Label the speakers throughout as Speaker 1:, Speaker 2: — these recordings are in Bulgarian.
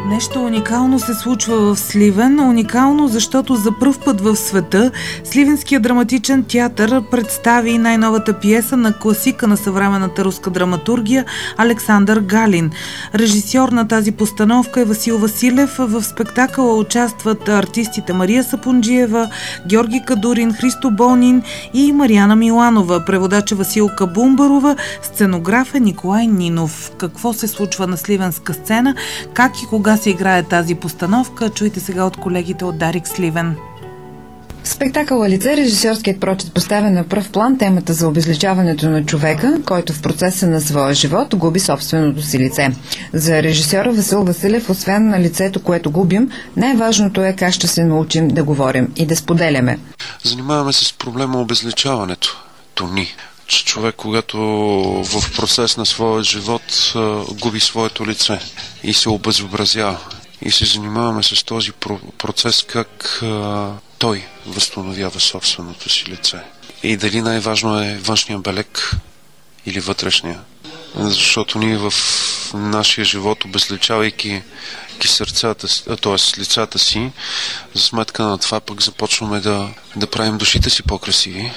Speaker 1: Нещо уникално се случва в Сливен. Уникално, защото за пръв път в света Сливенския драматичен театър представи най-новата пиеса на класика на съвременната руска драматургия Александър Галин. Режисьор на тази постановка е Васил Василев. В спектакъла участват артистите Мария Сапунджиева, Георги Кадурин, Христо Болнин и Мариана Миланова. Преводач е Василка Бумбарова, сценограф е Николай Нинов. Какво се случва на сливенска сцена, как и кога се играе тази постановка, чуйте сега от колегите от Дарик Сливен.
Speaker 2: В спектакъла Лице режисьорският прочит поставя на пръв план темата за обезличаването на човека, който в процеса на своя живот губи собственото си лице. За режисьора Васил Василев, освен на лицето, което губим, най-важното е как ще се научим да говорим и да споделяме.
Speaker 3: Занимаваме се с проблема обезличаването. Че човек, когато в процес на своя живот губи своето лице и се обезобразява. И се занимаваме с този процес, как той възстановява собственото си лице. И дали най-важно е външния белег или вътрешния. Защото ние в нашия живот, обезличавайки сърцата, т.е. лицата си, за сметка на това пък започваме да правим душите си по-красиви.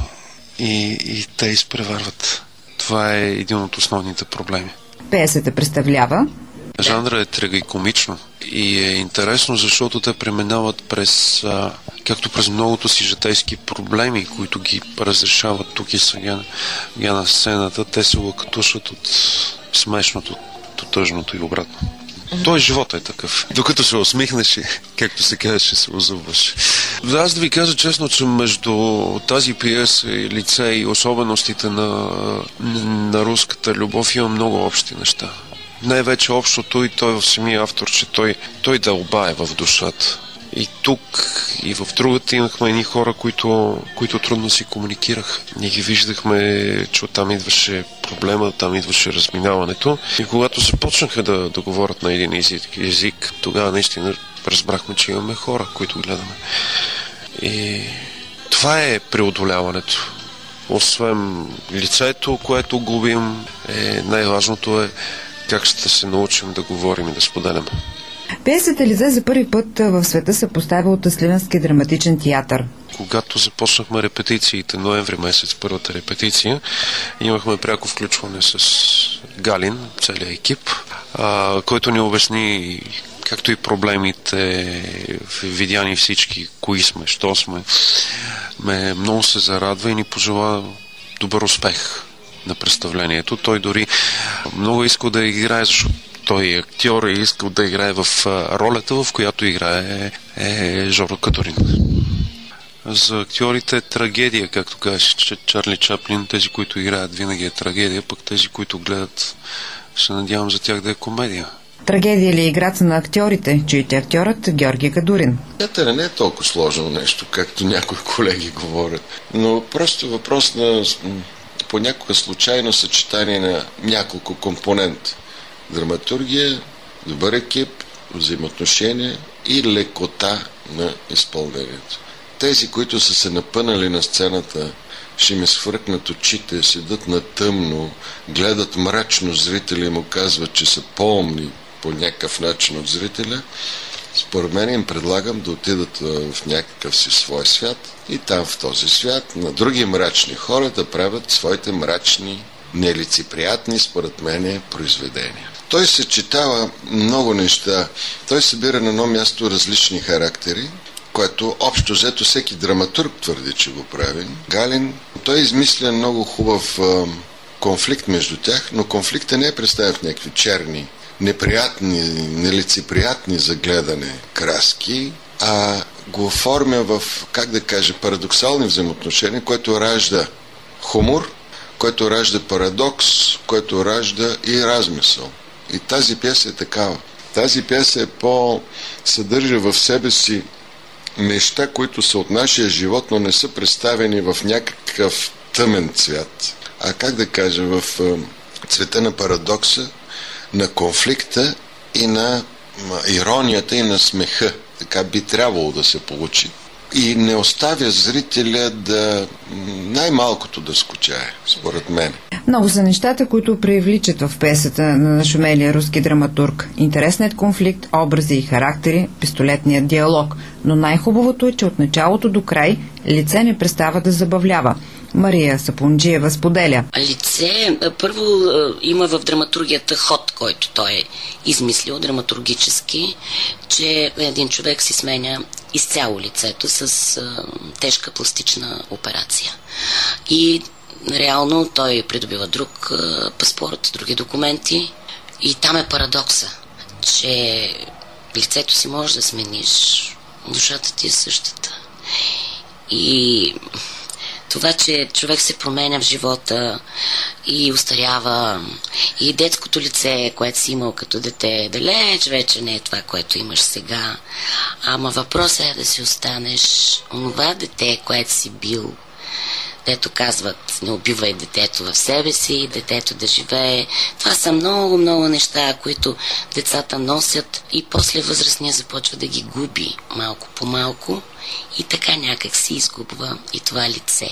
Speaker 3: И те изпреварват. Това е един от основните проблеми.
Speaker 2: Пиесата представлява
Speaker 3: жанра е трагикомично и е интересно, защото те преминават както през многото си житейски проблеми, които ги разрешават тук и сега на сцената, те се лакатушат от смешното, до тъжното и обратно. Той живот е такъв. Докато се усмихнеш, както се каже, ще се озъбваш. Аз да ви кажа честно, че между тази пиеса и лице и особеностите на руската любов има много общи неща. Най-вече общото и той в самия автор, че той дълбае в душата. И тук, и в другата имахме едни хора, които трудно си комуникираха. Ние ги виждахме, че оттам идваше проблема, там идваше разминаването. И когато започнаха да говорят на един език, тогава наистина разбрахме, че имаме хора, които гледаме. И това е преодоляването. Освен лицето, което губим, най-важното е как ще се научим да говорим и да споделяме.
Speaker 2: Пиесата Лице за първи път в света се поставя от Сливенския драматичен театър.
Speaker 3: Когато започнахме репетициите, ноември месец, първата репетиция, имахме пряко включване с Галин, целият екип, който ни обясни както и проблемите, видяни всички, кои сме, що сме. Много се зарадва и ни пожела добър успех на представлението. Той дори много искал да играе, защото той е актьор и искал да играе в ролята, в която играе Жоро Кадурин. За актьорите е трагедия, както каже Чарли Чаплин. Тези, които играят, винаги е трагедия, пък тези, които гледат, се надявам за тях да е комедия.
Speaker 2: Трагедия ли е играта на актьорите, чието актьорът Георги Кадурин?
Speaker 4: Театъра не е толкова сложно нещо, както някои колеги говорят, но просто въпрос на понякога случайно съчетание на няколко компонента. Драматургия, добър екип, взаимоотношения и лекота на изпълнението. Тези, които са се напънали на сцената, ще ми свъркнат очите, седат на тъмно, гледат мрачно зрителя и му казват, че са по-умни по някакъв начин от зрителя. Според мен им предлагам да отидат в някакъв си свой свят и там в този свят на други мрачни хора да правят своите мрачни, нелицеприятни, според мен, произведения. Той съчетава много неща. Той събира на едно място различни характери, което общо взето всеки драматург твърди, че го прави. Галин, той измисля много хубав конфликт между тях, но конфликта не е представен в някакви черни, неприятни, нелицеприятни за гледане краски, а го оформя в, парадоксални взаимоотношения, което ражда хумор, което ражда парадокс, което ражда и размисъл. И тази пиеса е такава. Тази пиеса съдържа в себе си неща, които са от нашия живот, но не са представени в някакъв тъмен цвят. А в цвета на парадокса, на конфликта и на иронията и на смеха. Така би трябвало да се получи. и не оставя зрителя да най-малкото да скучае, според мен.
Speaker 2: Много са нещата, които привличат в пиесата на нашумелия руски драматург. Интересният конфликт, образи и характери, пистолетният диалог. Но най-хубавото е, че от началото до край лице не престава да забавлява. Мария Сапунджиева споделя.
Speaker 5: Лице, първо има в драматургията ход, който той е измислил драматургически, че един човек си сменя изцяло лицето с тежка пластична операция. И реално той придобива друг паспорт, други документи и там е парадокса, че лицето си можеш да смениш, душата ти е същата. И това, че човек се променя в живота и устарява, и детското лице, което си имал като дете, далеч вече не е това, което имаш сега. Ама въпросът е да си останеш онова дете, което си бил. Дето казват, не убивай детето в себе си, детето да живее. Това са много, много неща, които децата носят и после възрастния започва да ги губи малко по малко и така някак си изгубва и това лице.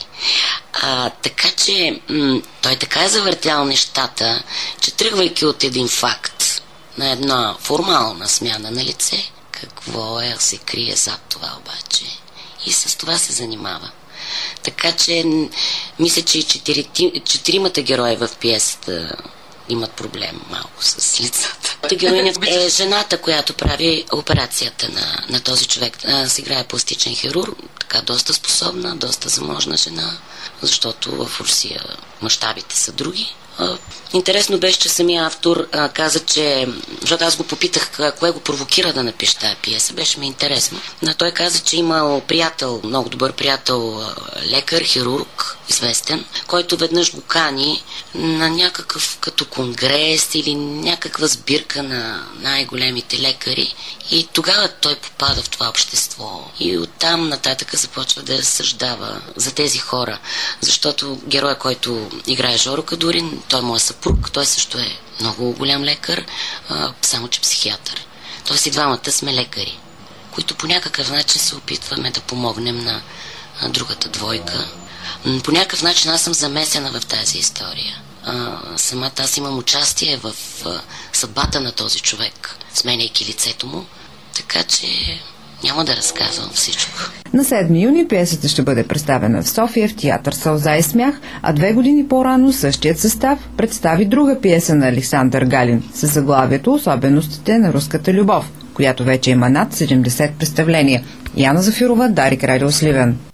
Speaker 5: Така че той така е завъртял нещата, че тръгвайки от един факт на една формална смяна на лице, какво се крие зад това обаче. И с това се занимава. Така че мисля, че и четиримата герои в пиесата имат проблем малко с лицата. Героинят е жената, която прави операцията на този човек. Се играе пластичен хирург, така доста способна, доста заможна жена, защото в Русия мащабите са други. Интересно беше, че самия автор каза, че, защото аз го попитах кое го провокира да напише тази пиеса, беше ми интересно. Но той каза, че имал приятел, много добър приятел, лекар, хирург, известен, който веднъж го кани на някакъв като конгрес или някаква сбирка на най-големите лекари и тогава той попада в това общество и оттам нататък започва да разсъждава за тези хора, защото героя, който играе Жоро Кадурин, той му е съпруг, той също е много голям лекар, само че психиатър. Тоест и двамата сме лекари, които по някакъв начин се опитваме да помогнем на другата двойка. По някакъв начин аз съм замесена в тази история. Самата аз имам участие в съдбата на този човек, сменяйки лицето му, така че няма да разказвам всичко.
Speaker 2: На 7 юни пиесата ще бъде представена в София в театър Сълза и смях, а 2 години по-рано същият състав представи друга пиеса на Александър Галин със заглавието "Особеностите на руската любов", която вече има над 70 представления. Яна Зафирова, Дарик Радио Сливен.